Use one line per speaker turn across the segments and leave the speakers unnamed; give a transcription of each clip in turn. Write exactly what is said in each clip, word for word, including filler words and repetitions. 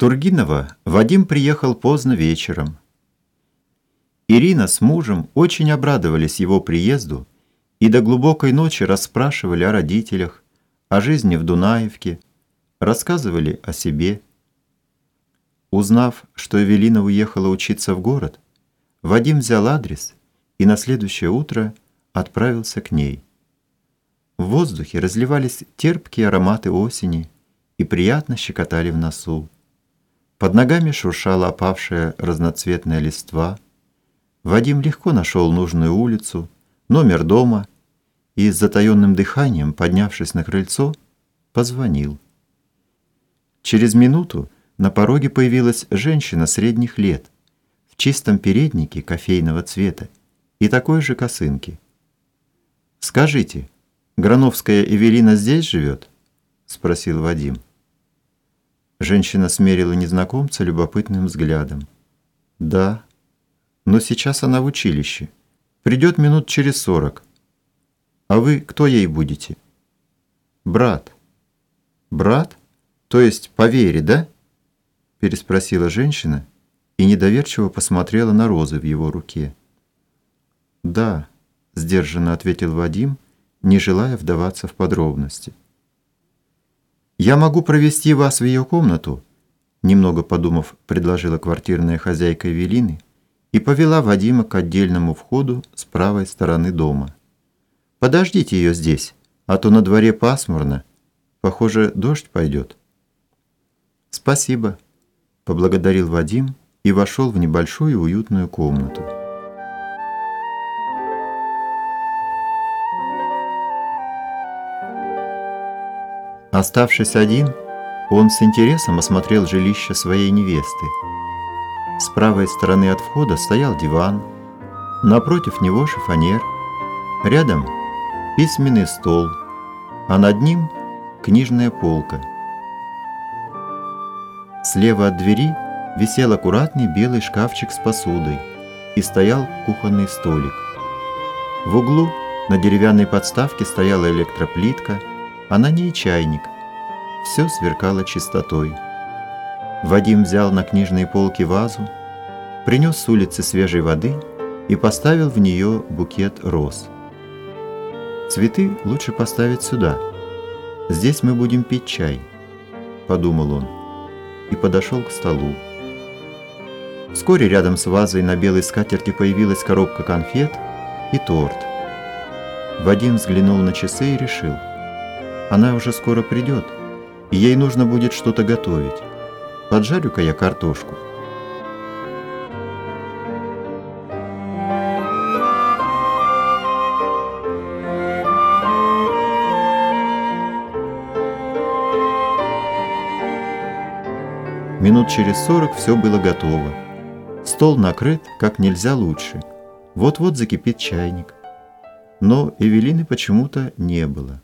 Тургинова Вадим приехал поздно вечером. Ирина с мужем очень обрадовались его приезду и до глубокой ночи расспрашивали о родителях, о жизни в Дунаевке, рассказывали о себе. Узнав, что Эвелина уехала учиться в город, Вадим взял адрес и на следующее утро отправился к ней. В воздухе разливались терпкие ароматы осени и приятно щекотали в носу. Под ногами шуршала опавшая разноцветная листва. Вадим легко нашел нужную улицу, номер дома и с затаенным дыханием, поднявшись на крыльцо, позвонил. Через минуту на пороге появилась женщина средних лет в чистом переднике кофейного цвета и такой же косынке. «Скажите, Грановская Эвелина здесь живет?» – спросил Вадим. Женщина смерила незнакомца любопытным взглядом. «Да, но сейчас она в училище. Придет минут через сорок. А вы кто ей будете?» «Брат». «Брат? То есть по вере, да?» переспросила женщина и недоверчиво посмотрела на розы в его руке. «Да», – сдержанно ответил Вадим, не желая вдаваться в подробности. «Я могу провести вас в ее комнату», – немного подумав, предложила квартирная хозяйка Эвелины и повела Вадима к отдельному входу с правой стороны дома. «Подождите ее здесь, а то на дворе пасмурно. Похоже, дождь пойдет». «Спасибо», – поблагодарил Вадим и вошел в небольшую уютную комнату. Оставшись один, он с интересом осмотрел жилище своей невесты. С правой стороны от входа стоял диван, напротив него шифоньер, рядом письменный стол, а над ним книжная полка. Слева от двери висел аккуратный белый шкафчик с посудой и стоял кухонный столик. В углу на деревянной подставке стояла электроплитка, а на ней чайник. Все сверкало чистотой. Вадим взял на книжной полке вазу, принес с улицы свежей воды и поставил в нее букет роз. «Цветы лучше поставить сюда. Здесь мы будем пить чай», – подумал он и подошел к столу. Вскоре рядом с вазой на белой скатерти появилась коробка конфет и торт. Вадим взглянул на часы и решил: она уже скоро придет, и ей нужно будет что-то готовить. Поджарю-ка я картошку. Минут через сорок все было готово. Стол накрыт как нельзя лучше. Вот-вот закипит чайник. Но Эвелины почему-то не было.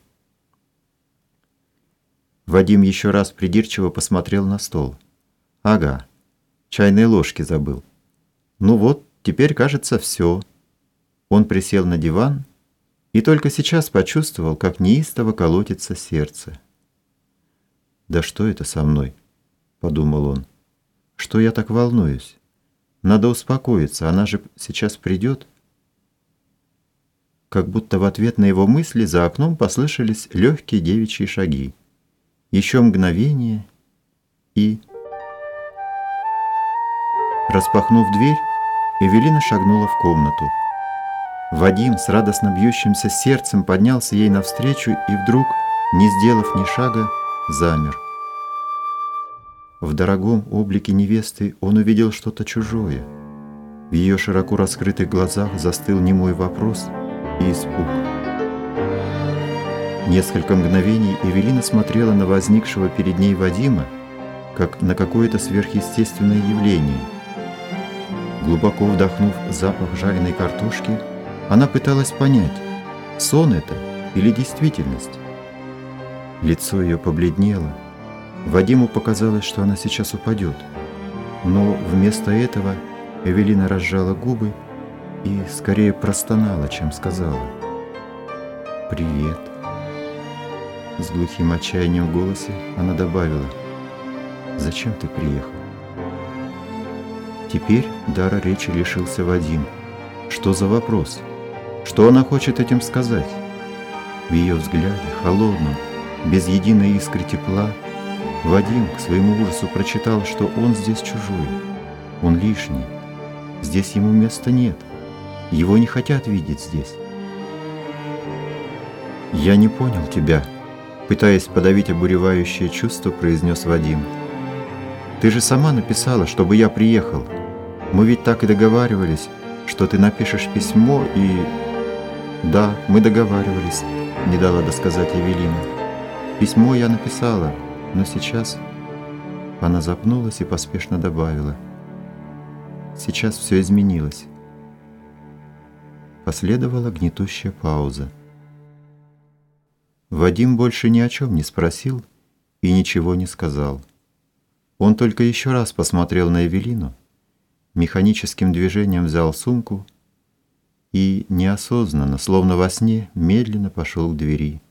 Вадим еще раз придирчиво посмотрел на стол. Ага, чайные ложки забыл. Ну вот, теперь, кажется, все. Он присел на диван и только сейчас почувствовал, как неистово колотится сердце. «Да что это со мной?» – подумал он. «Что я так волнуюсь? Надо успокоиться, она же сейчас придет». Как будто в ответ на его мысли за окном послышались легкие девичьи шаги. Еще мгновение и... Распахнув дверь, Эвелина шагнула в комнату. Вадим с радостно бьющимся сердцем поднялся ей навстречу и вдруг, не сделав ни шага, замер. В дорогом облике невесты он увидел что-то чужое. В ее широко раскрытых глазах застыл немой вопрос и испуг. Несколько мгновений Эвелина смотрела на возникшего перед ней Вадима, как на какое-то сверхъестественное явление. Глубоко вдохнув запах жареной картошки, она пыталась понять, сон это или действительность. Лицо ее побледнело. Вадиму показалось, что она сейчас упадет. Но вместо этого Эвелина разжала губы и скорее простонала, чем сказала: «Привет». С глухим отчаянием в голосе она добавила: Зачем ты приехал? Теперь дара речи лишился Вадим. Что за вопрос? Что она хочет этим сказать? В ее взгляде, холодном, без единой искры тепла, Вадим к своему ужасу прочитал, что он здесь чужой, он лишний, здесь ему места нет, его не хотят видеть здесь. «Я не понял тебя», — пытаясь подавить обуревающее чувство, произнес Вадим. «Ты же сама написала, чтобы я приехал. Мы ведь так и договаривались, что ты напишешь письмо и...» «Да, мы договаривались», — не дала досказать Эвелина. «Письмо я написала, но сейчас...» Она запнулась и поспешно добавила. «Сейчас все изменилось». Последовала гнетущая пауза. Вадим больше ни о чем не спросил и ничего не сказал. Он только еще раз посмотрел на Эвелину, механическим движением взял сумку и неосознанно, словно во сне, медленно пошел к двери.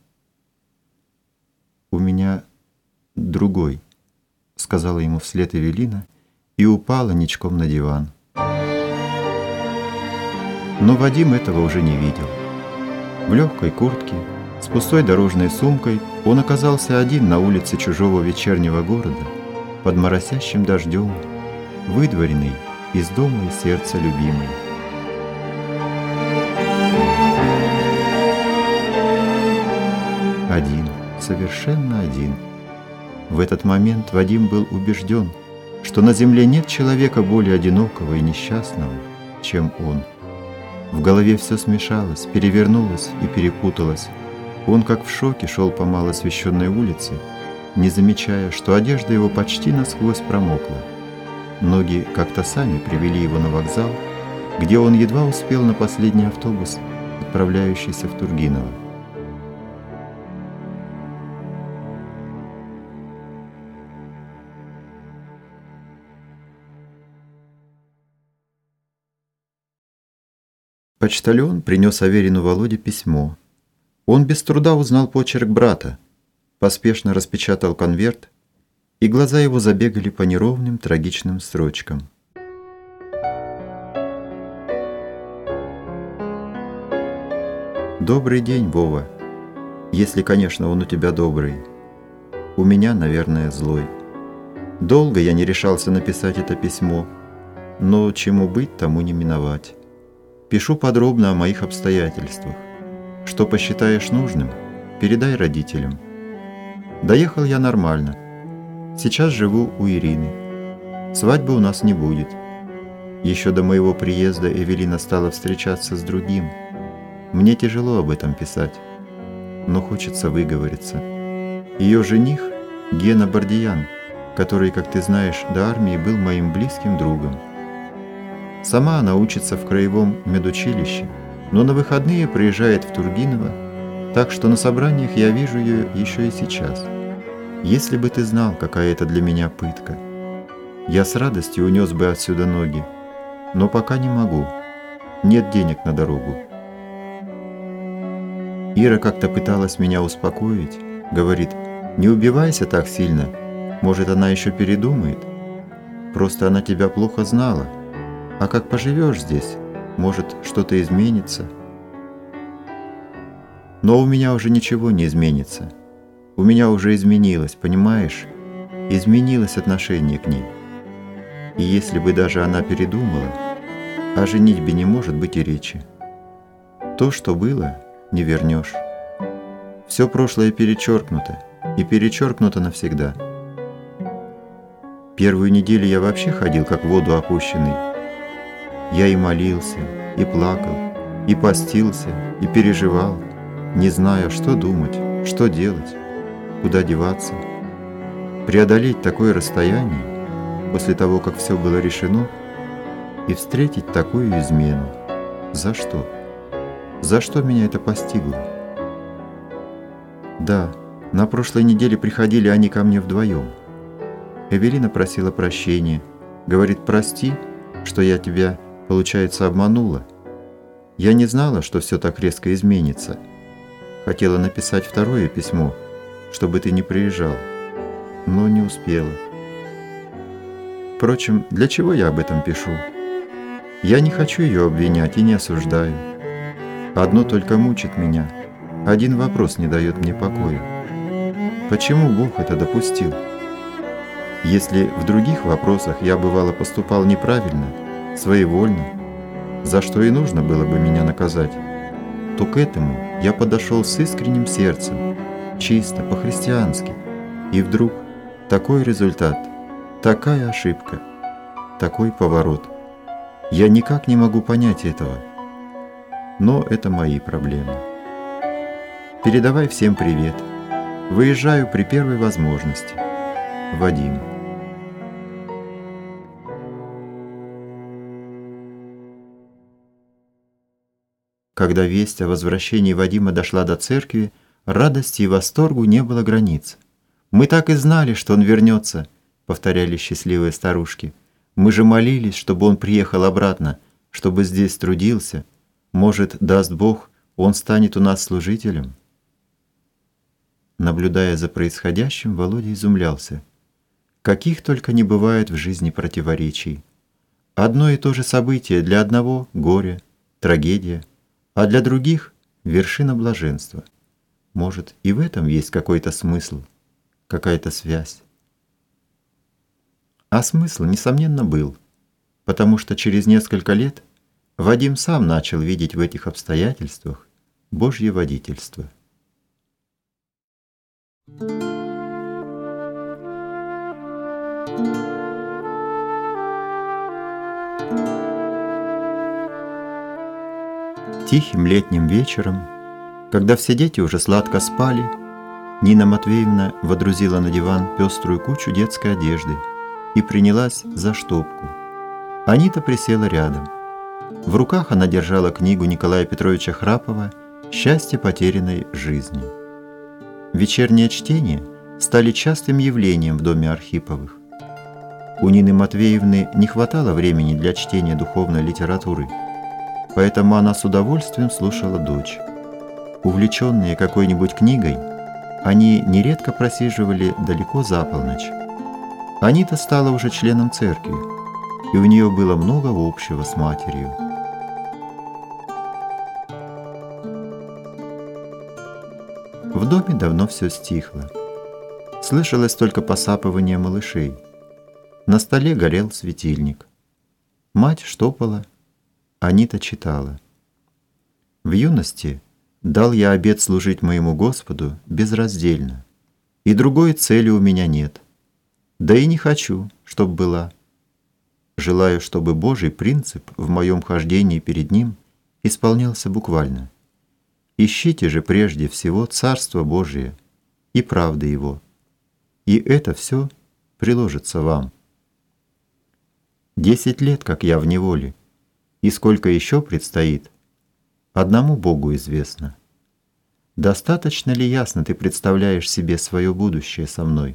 «У меня другой», — сказала ему вслед Эвелина и упала ничком на диван. Но Вадим этого уже не видел. В легкой куртке, с пустой дорожной сумкой, он оказался один на улице чужого вечернего города, под моросящим дождем, выдворенный из дома и сердца любимой. Один, совершенно один. В этот момент Вадим был убежден, что на земле нет человека более одинокого и несчастного, чем он. В голове все смешалось, перевернулось и перепуталось. Он, как в шоке, шел по малоосвещенной улице, не замечая, что одежда его почти насквозь промокла. Ноги как-то сами привели его на вокзал, где он едва успел на последний автобус, отправляющийся в Тургиново. Почтальон принес Аверину Володе письмо. Он без труда узнал почерк брата, поспешно распечатал конверт, и глаза его забегали по неровным трагичным строчкам. «Добрый день, Вова, если, конечно, он у тебя добрый. У меня, наверное, злой. Долго я не решался написать это письмо, но чему быть, тому не миновать. Пишу подробно о моих обстоятельствах. Что посчитаешь нужным, передай родителям. Доехал я нормально. Сейчас живу у Ирины. Свадьбы у нас не будет. Еще до моего приезда Эвелина стала встречаться с другим. Мне тяжело об этом писать, но хочется выговориться. Ее жених – Гена Бардиян, который, как ты знаешь, до армии был моим близким другом. Сама она учится в краевом медучилище, но на выходные приезжает в Тургиново, так что на собраниях я вижу ее еще и сейчас. Если бы ты знал, какая это для меня пытка. Я с радостью унес бы отсюда ноги, но пока не могу. Нет денег на дорогу. Ира как-то пыталась меня успокоить, говорит, не убивайся так сильно, может, она еще передумает. Просто она тебя плохо знала. А как поживешь здесь, может, что-то изменится. Но у меня уже ничего не изменится. У меня уже изменилось, понимаешь? Изменилось отношение к ней. И если бы даже она передумала, о женитьбе не может быть и речи. То, что было, не вернешь. Все прошлое перечеркнуто, и перечеркнуто навсегда. Первую неделю я вообще ходил, как в воду опущенный. Я и молился, и плакал, и постился, и переживал, не зная, что думать, что делать, куда деваться. Преодолеть такое расстояние, после того, как все было решено, и встретить такую измену. За что? За что меня это постигло? Да, на прошлой неделе приходили они ко мне вдвоем. Эвелина просила прощения, говорит, прости, что я тебя, получается, обманула. Я не знала, что все так резко изменится. Хотела написать второе письмо, чтобы ты не приезжал, но не успела. Впрочем, для чего я об этом пишу? Я не хочу ее обвинять и не осуждаю. Одно только мучит меня. Один вопрос не дает мне покоя. Почему Бог это допустил? Если в других вопросах я бывало поступал неправильно, своевольно, за что и нужно было бы меня наказать, то к этому я подошел с искренним сердцем, чисто, по-христиански. И вдруг такой результат, такая ошибка, такой поворот. Я никак не могу понять этого. Но это мои проблемы. Передавай всем привет. Выезжаю при первой возможности. Вадим. Когда весть о возвращении Вадима дошла до церкви, радости и восторгу не было границ. «Мы так и знали, что он вернется», — повторяли счастливые старушки. «Мы же молились, чтобы он приехал обратно, чтобы здесь трудился. Может, даст Бог, он станет у нас служителем». Наблюдая за происходящим, Володя изумлялся. Каких только не бывает в жизни противоречий. Одно и то же событие для одного – горе, трагедия, а для других – вершина блаженства. Может, и в этом есть какой-то смысл, какая-то связь. А смысл, несомненно, был, потому что через несколько лет Вадим сам начал видеть в этих обстоятельствах Божье водительство. Тихим летним вечером, когда все дети уже сладко спали, Нина Матвеевна водрузила на диван пеструю кучу детской одежды и принялась за штопку. Анита присела рядом. В руках она держала книгу Николая Петровича Храпова «Счастье потерянной жизни». Вечерние чтения стали частым явлением в доме Архиповых. У Нины Матвеевны не хватало времени для чтения духовной литературы, поэтому она с удовольствием слушала дочь. Увлеченные какой-нибудь книгой, они нередко просиживали далеко за полночь. Анита стала уже членом церкви, и у нее было много общего с матерью. В доме давно все стихло. Слышалось только посапывание малышей. На столе горел светильник. Мать штопала, Анита читала. «В юности дал я обет служить моему Господу безраздельно, и другой цели у меня нет. Да и не хочу, чтоб была. Желаю, чтобы Божий принцип в моем хождении перед Ним исполнялся буквально. Ищите же прежде всего Царство Божие и правды Его, и это все приложится вам. Десять лет, как я в неволе, и сколько еще предстоит, одному Богу известно. Достаточно ли ясно ты представляешь себе свое будущее со мной?»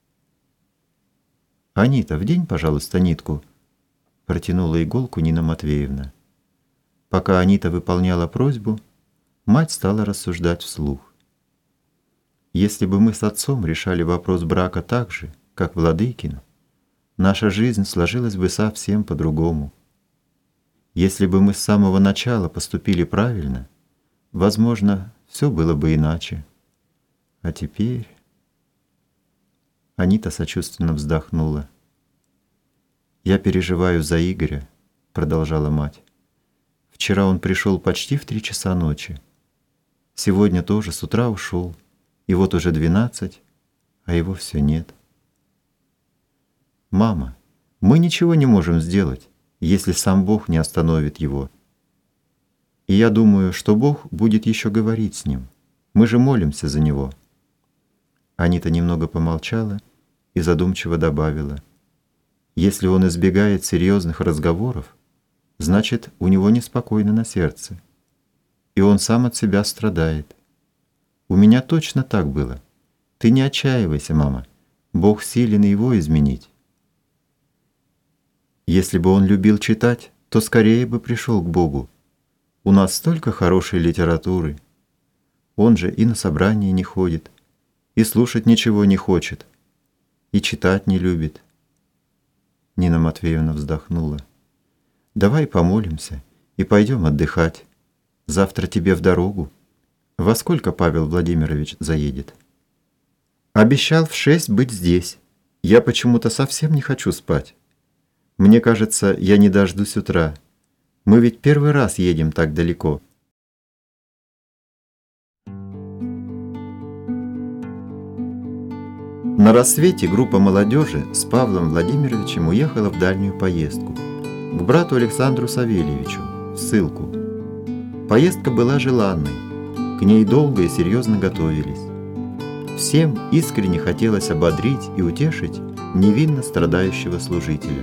«Анита, вдень, пожалуйста, нитку», — протянула иголку Нина Матвеевна. Пока Анита выполняла просьбу, мать стала рассуждать вслух. «Если бы мы с отцом решали вопрос брака так же, как Владыкин, наша жизнь сложилась бы совсем по-другому. Если бы мы с самого начала поступили правильно, возможно, все было бы иначе. А теперь...» Анита сочувственно вздохнула. «Я переживаю за Игоря», — продолжала мать. «Вчера он пришел почти в три часа ночи. Сегодня тоже с утра ушел, и вот уже двенадцать, а его все нет. Мама, мы ничего не можем сделать, если сам Бог не остановит его. И я думаю, что Бог будет еще говорить с ним. Мы же молимся за него». Анита немного помолчала и задумчиво добавила: «Если он избегает серьезных разговоров, значит, у него неспокойно на сердце, и он сам от себя страдает. У меня точно так было. Ты не отчаивайся, мама, Бог силен его изменить. Если бы он любил читать, то скорее бы пришел к Богу. У нас столько хорошей литературы. Он же и на собрания не ходит, и слушать ничего не хочет, и читать не любит». Нина Нина Матвеевна вздохнула. «Давай помолимся и пойдем отдыхать. Завтра тебе в дорогу. Во сколько Павел Владимирович заедет?» «Обещал в шесть быть здесь. Я почему-то совсем не хочу спать. Мне кажется, я не дождусь утра. Мы ведь первый раз едем так далеко». На рассвете группа молодежи с Павлом Владимировичем уехала в дальнюю поездку к брату Александру Савельевичу в ссылку. Поездка была желанной, к ней долго и серьезно готовились. Всем искренне хотелось ободрить и утешить невинно страдающего служителя.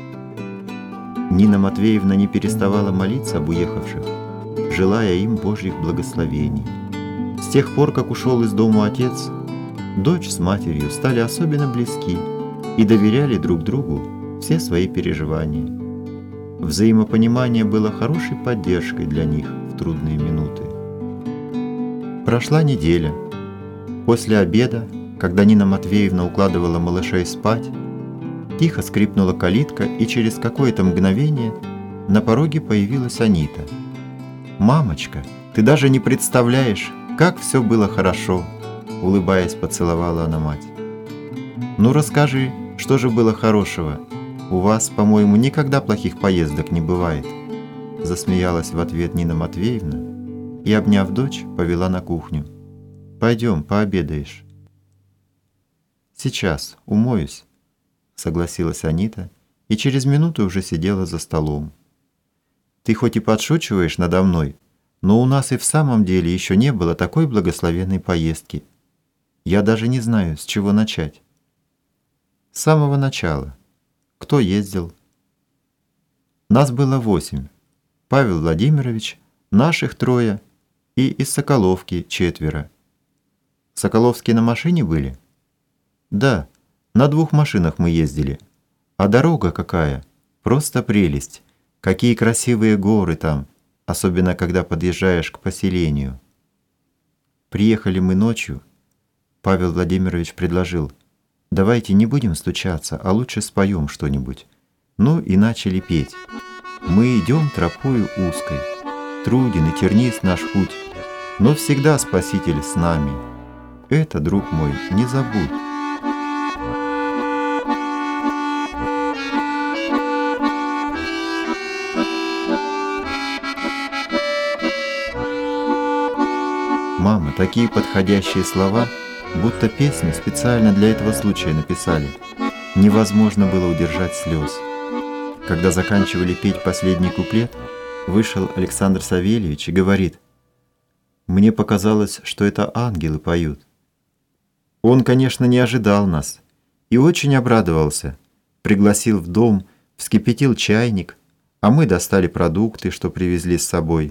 Нина Матвеевна не переставала молиться об уехавших, желая им Божьих благословений. С тех пор, как ушел из дому отец, дочь с матерью стали особенно близки и доверяли друг другу все свои переживания. Взаимопонимание было хорошей поддержкой для них в трудные минуты. Прошла неделя. После обеда, когда Нина Матвеевна укладывала малышей спать, тихо скрипнула калитка, и через какое-то мгновение на пороге появилась Анита. «Мамочка, ты даже не представляешь, как все было хорошо!» Улыбаясь, поцеловала она мать. «Ну расскажи, что же было хорошего? У вас, по-моему, никогда плохих поездок не бывает», засмеялась в ответ Нина Матвеевна и, обняв дочь, повела на кухню. «Пойдем, пообедаешь». «Сейчас, умоюсь», согласилась Анита и через минуту уже сидела за столом. «Ты хоть и подшучиваешь надо мной, но у нас и в самом деле еще не было такой благословенной поездки. Я даже не знаю, с чего начать». «С самого начала. Кто ездил?» «Нас было восемь. Павел Владимирович, наших трое и из Соколовки четверо». «Соколовские на машине были?» «Да, на двух машинах мы ездили. А дорога какая? Просто прелесть. Какие красивые горы там, особенно когда подъезжаешь к поселению». Приехали мы ночью. Павел Владимирович предложил: «Давайте не будем стучаться, а лучше споем что-нибудь». Ну и начали петь. «Мы идем тропою узкой, труден и тернист наш путь, но всегда Спаситель с нами. Это, друг мой, не забудь». «Мама, такие подходящие слова, будто песню специально для этого случая написали. Невозможно было удержать слез». Когда заканчивали петь последний куплет, вышел Александр Савельевич и говорит: «Мне показалось, что это ангелы поют». Он, конечно, не ожидал нас и очень обрадовался. Пригласил в дом, вскипятил чайник, а мы достали продукты, что привезли с собой.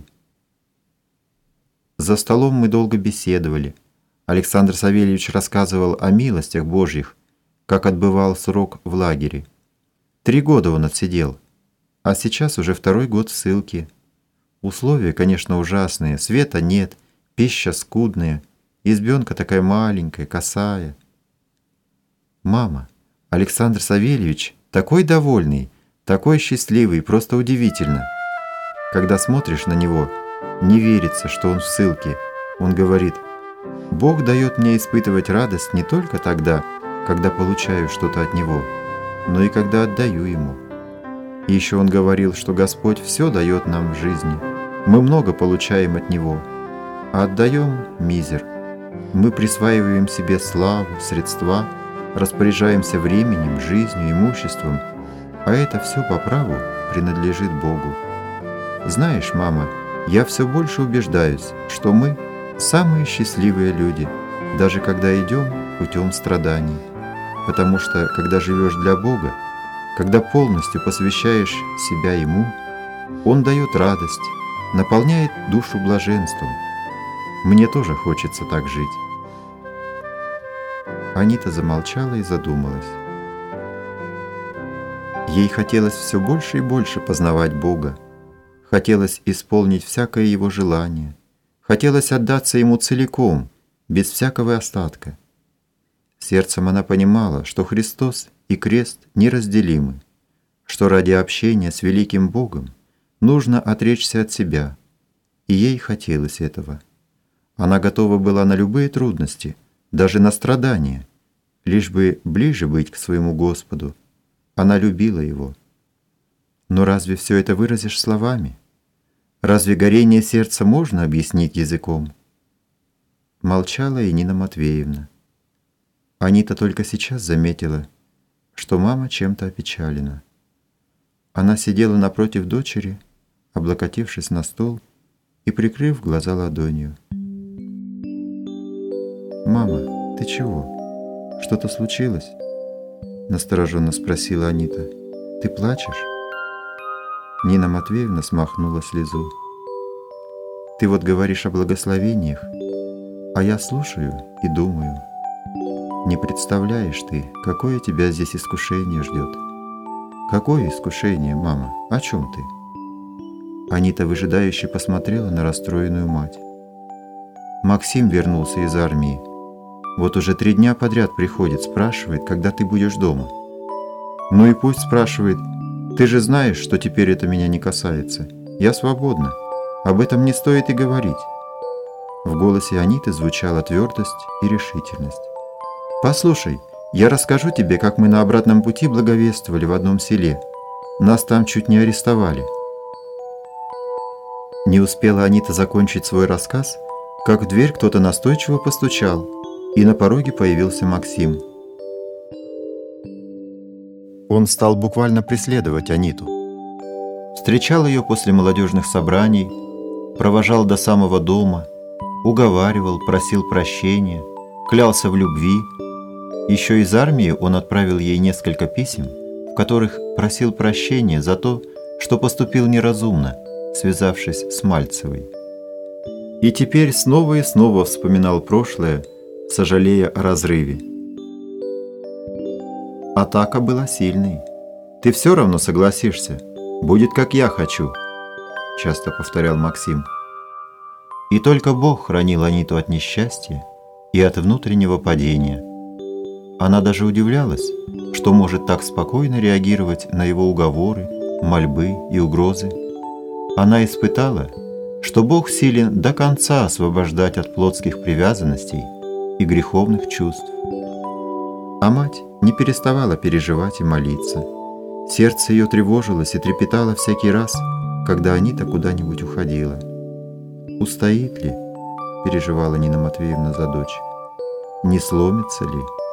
За столом мы долго беседовали. Александр Савельевич рассказывал о милостях Божьих, как отбывал срок в лагере. Три года он отсидел, а сейчас уже второй год в ссылке. Условия, конечно, ужасные, света нет, пища скудная, избенка такая маленькая, косая. «Мама, Александр Савельевич такой довольный, такой счастливый, просто удивительно. Когда смотришь на него, не верится, что он в ссылке. Он говорит: Бог дает мне испытывать радость не только тогда, когда получаю что-то от Него, но и когда отдаю Ему. И еще он говорил, что Господь все дает нам в жизни. Мы много получаем от Него, а отдаем мизер. Мы присваиваем себе славу, средства, распоряжаемся временем, жизнью, имуществом, а это все по праву принадлежит Богу. Знаешь, мама, я все больше убеждаюсь, что мы самые счастливые люди, даже когда идем путем страданий. Потому что, когда живешь для Бога, когда полностью посвящаешь себя Ему, Он дает радость, наполняет душу блаженством. Мне тоже хочется так жить». Анита замолчала и задумалась. Ей хотелось все больше и больше познавать Бога. Хотелось исполнить всякое Его желание. Хотелось отдаться Ему целиком, без всякого остатка. Сердцем она понимала, что Христос и крест неразделимы, что ради общения с великим Богом нужно отречься от себя, и ей хотелось этого. Она готова была на любые трудности, даже на страдания, лишь бы ближе быть к своему Господу. Она любила Его. Но разве все это выразишь словами? Разве горение сердца можно объяснить языком? Молчала и Нина Матвеевна. Анита только сейчас заметила, что мама чем-то опечалена. Она сидела напротив дочери, облокотившись на стол и прикрыв глаза ладонью. «Мама, ты чего? Что-то случилось?» — настороженно спросила Анита. «Ты плачешь?» Нина Матвеевна смахнула слезу. «Ты вот говоришь о благословениях, а я слушаю и думаю. Не представляешь ты, какое тебя здесь искушение ждет». «Какое искушение, мама? О чем ты?» Анита выжидающе посмотрела на расстроенную мать. «Максим вернулся из армии. Вот уже три дня подряд приходит, спрашивает, когда ты будешь дома. Ну и пусть спрашивает. Ты же знаешь, что теперь это меня не касается. Я свободна. Об этом не стоит и говорить». В голосе Аниты звучала твердость и решительность. «Послушай, я расскажу тебе, как мы на обратном пути благовествовали в одном селе. Нас там чуть не арестовали». Не успела Анита закончить свой рассказ, как в дверь кто-то настойчиво постучал, и на пороге появился Максим. Он стал буквально преследовать Аниту. Встречал ее после молодежных собраний, провожал до самого дома, уговаривал, просил прощения, клялся в любви. Еще из армии он отправил ей несколько писем, в которых просил прощения за то, что поступил неразумно, связавшись с Мальцевой. И теперь снова и снова вспоминал прошлое, сожалея о разрыве. «Атака была сильной. Ты все равно согласишься. Будет, как я хочу», — часто повторял Максим. И только Бог хранил Аниту от несчастья и от внутреннего падения. Она даже удивлялась, что может так спокойно реагировать на его уговоры, мольбы и угрозы. Она испытала, что Бог силен до конца освобождать от плотских привязанностей и греховных чувств. А мать не переставала переживать и молиться. Сердце ее тревожилось и трепетало всякий раз, когда Анита куда-нибудь уходила. «Устоит ли?» – переживала Нина Матвеевна за дочь. «Не сломится ли?»